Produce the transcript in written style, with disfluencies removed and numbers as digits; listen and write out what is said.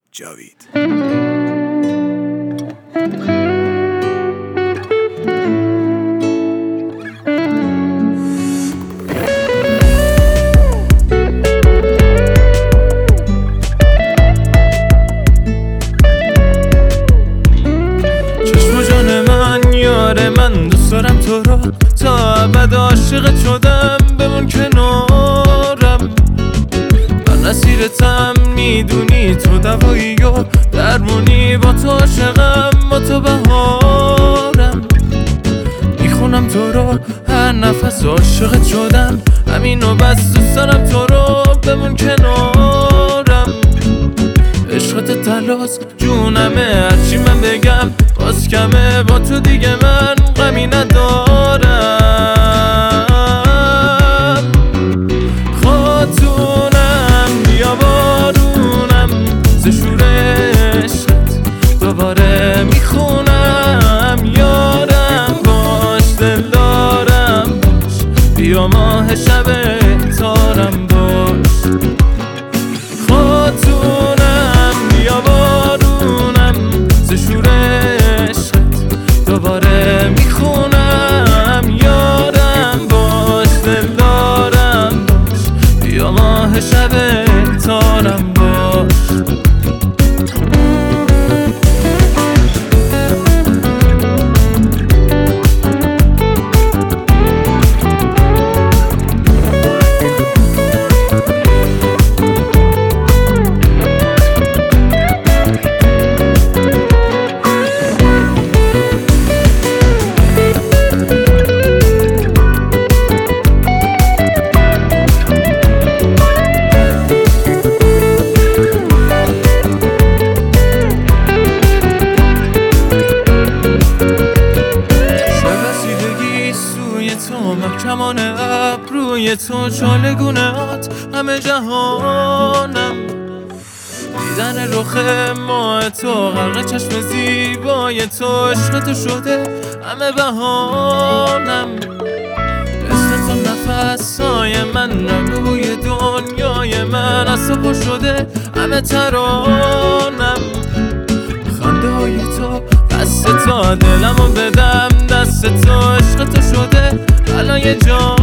جاوید. چشم و جان من، یار من، دوست دارم تو رو تا ابد، عاشقت شدم، بمون کنارم. من اسیرتم، میدونی تو دوایی و درمونی، با تو عاشقم، با تو بهارم. میخونم تو رو هر نفس، عاشقت شدم، همینو بس، دوست دارم تو رو، بمون کنارم. عشقت تلاس جونمه، هرچی من بگم باز کمه، با تو دیگه من غمی ندارم. خاتونم یا بارونم، ز شور عشقت دوباره میخونم. یارم باش، دل دارم باش، بیا ماه شب تارم باش. خاتونم یا بارونم، ز شور عشقت دوباره میخونم. یارم باش، دل دارم باش، بیا ماه شب تارم باش. محکمان ابروی تو، چالگونهات همه جهانم. دیدن رخ ماه تو، غرق چشم زیبای تو، عشق تو شده همه بهانم. مثل تو نفسای من، رنگوی دنیای من، از تو پر شده همه ترانم. خنده های تو، دست تا دلمو بدم دست تو، عشق تو شده بلای جان.